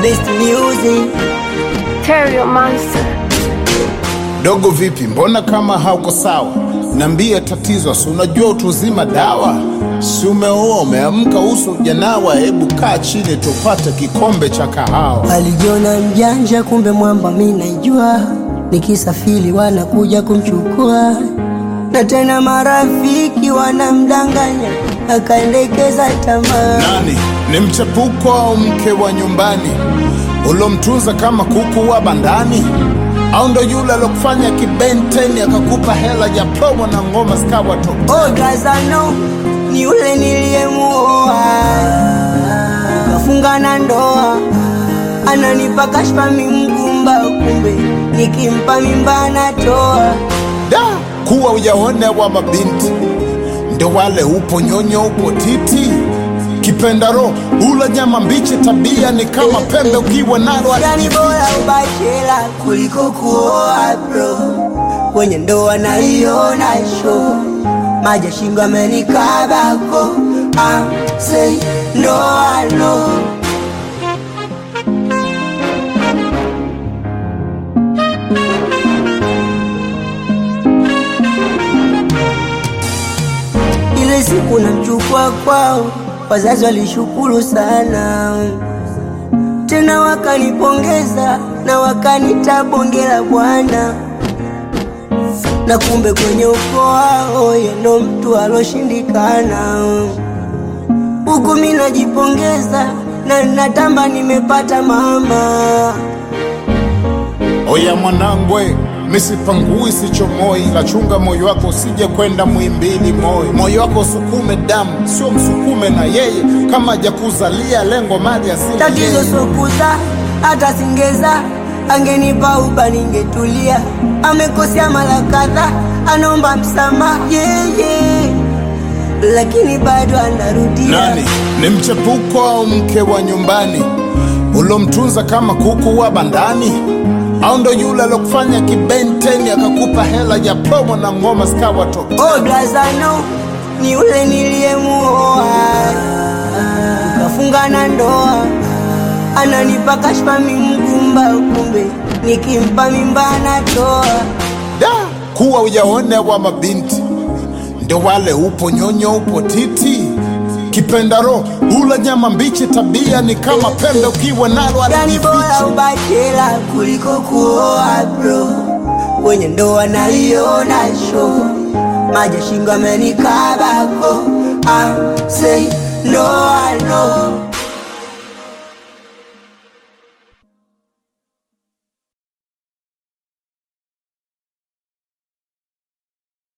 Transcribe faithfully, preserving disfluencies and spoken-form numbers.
best music. Terrio Monster. Dogo vipi, mbona kama hauko sawa? Nambia tatizo, si unajua utuzima dawa. Si umeoa umeamka uso ujanawa, hebu kaa chini tupate kikombe cha kahawa. Alijiona mjanja kumbe mwamba mimi naijua. Nikisafiri wanakuja kumchukua, na tena marafiki wanamdanganya, akaendekeza tamaa. Nani ni mchepuko au mke wa nyumbani ulomtunza kama kuku wa bandani? Au ndo yule alokufanya kibenteni akakupa hela ya promo na ngoma zikawa top? Oh Gazano, ni yule niliyemuoa, kafunga na ndoa, ananipa kashfa mimgumba, kumbe nikimpa mimba anatoa. Da, kuwa ujaone wa mabinti ndo wale upo nyonyo upo titi. Kipenda roho ula nyama mbichi, tabia ni kama pembe ukiwa nalo. Yani bora ubachela kuliko kuoa bro, kwenye ndoa naiona show. Maja shingo amenikabako, I say no I know. Ile siku namchukua kwao, wazazi walishukuru sana, tena wakanipongeza na wakanita bonge la bwana. Na kumbe kwenye ukoo wao yeye ndo mtu aloshindikana. Huku mimi najipongeza na natamba nimepata mama. Oya mwanangwe, misipangui sichomoi, la chunga moyo wako usije kwenda Muhimbili Moi. Moyo wako usukume damu, sio msukume na yeye, kama hajakuzalia lengo mali asili. Tatizo sokuza, hata singeza, angenipa uba ningetulia. Amekosea mara kadhaa, anaomba msamaha yeah, yeah, lakini bado anarudia. Nani ni mchepuko au mke wa nyumbani ulomtunza kama kuku wa bandani? Au ndo yule alokufanya kibenteni akakupa hela ya promo na ngoma zikawa top? Oh Gazano, ni yule niliyemuoa, kafunga na ndoa, ananipa kashfa mimgumba, kumbe nikimpa mimba anatoa. Da, kuwa ujaone wa mabinti ndo wale upo nyonyo upo titi. Kipenda roho ula nyama mbichi, tabia ni kama pembe ukiwa nalo. Yani bora ubachela kuliko kuoa bro, kwenye ndoa naiona show. Maja shingo amenikabako, I say no I know.